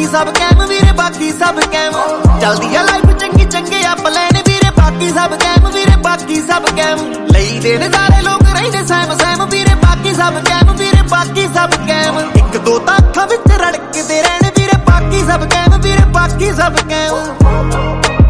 बाकी सब कैम वीरे बाकी सब कैम चलदी है लाइफ चंगी चंगे आ प्लान वीरे बाकी सब कैम वीरे बाकी सब कैम लई दे नज़ारे लोग रहिंदे सैम सैम वीरे बाकी सब कैम वीरे बाकी सब कैम एक दो तां अखां विच रड़कदे रहण वीरे बाकी सब कैम वीरे बाकी सब कैम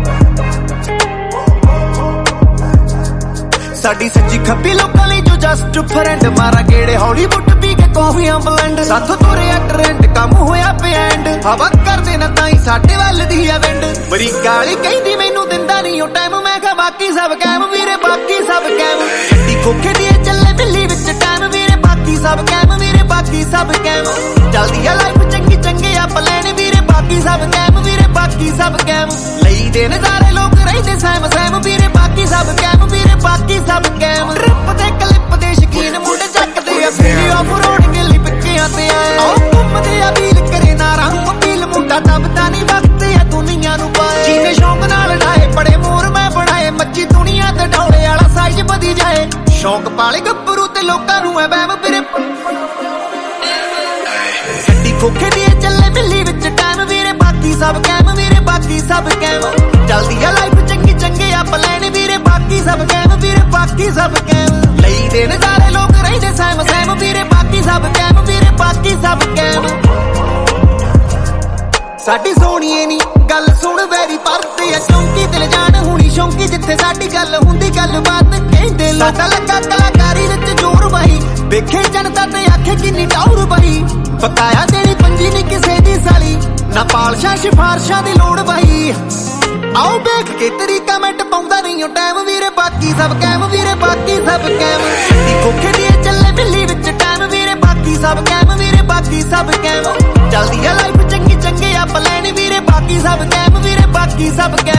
साडी सच्ची खप्पी लोकां लई जो जस्ट फ्रेंड मारा गेड़े हॉलीवुड पी के कॉफियां ब्लेंड साथों तुरे ट्रेंड कम होया पेंड हवा कर देना ताई साडे वल दी आ विंड बड़ी गाली कहंदी मैनू दिंदा नहीं ओ टाइम मैं कहा बाकी सब कैम वीरे बाकी सब कैम छड्डी खोखे दी चले बिल्ली विच टाइम वीरे बाकी सब कैम वीरे बाकी सब कैम चलदी है लाइफ चंगी चंगे आ प्लान वीरे बाकी सब कैम वीरे बाकी सब कैम लई दे नज़ारे लोग रहिंदे सैम सैम वीरे बाकी सब कैम वीरे बाकी सब कैम ट्रिप ते क्लिप दे शकीन मुंडे चकदे आ वीडियो ऑफ रोड गिल्ली पिक्कियां ते आए ओ घुमदे आ बील करे नारा अपील मुंडा दबदा नहीं वक्त आ दुनिया नू पाए जीने शौक नाल ढाए बड़े मोर मैं बढ़ाए मच्ची दुनिया ते डौले वाला साइज वधी जाए शौक पाले गब्बरू ते लोकां नू है वहम वीरे छड्डी खोखे दी चले बिल्ली विच टाइम वीरे बाकी सब कैम वीरे बाकी सब कैम चलदी है लाइफ चंगी चंगे आ प्लान वीरे बाकी सब कैम वीरे बाकी सब कैम लई दे नज़ारे लोग रहिंदे सैम सैम वीरे बाकी सब कैम वीरे बाकी सब कैम साडी सोहणीए नी गल सुण वैरी परते आ चौंकी दिल जान हुणी शौंकी जिथे साडी गल हुंदी गल बात कहंदे लाडा लगा कलाकारी विच जोर बही वेखे जनता ते आखे किन्नी टौर बही बकाया देनी पंजी नी किसे दी साली ना पालशां सिफारशां दी लोड़ बही आओ देख के तरीका मैं टपाउंदा नहीं ओ टाइम वीरे बाकी सब कैम वीरे बाकी सब कैम खोखे दी चले बिल्ली विच टाइम वीरे बाकी सब कैम वीरे बाकी सब कैम चलदी है लाइफ चंगी चंगे आ प्लान वीरे बाकी सब कैम वीरे बाकी सब कैम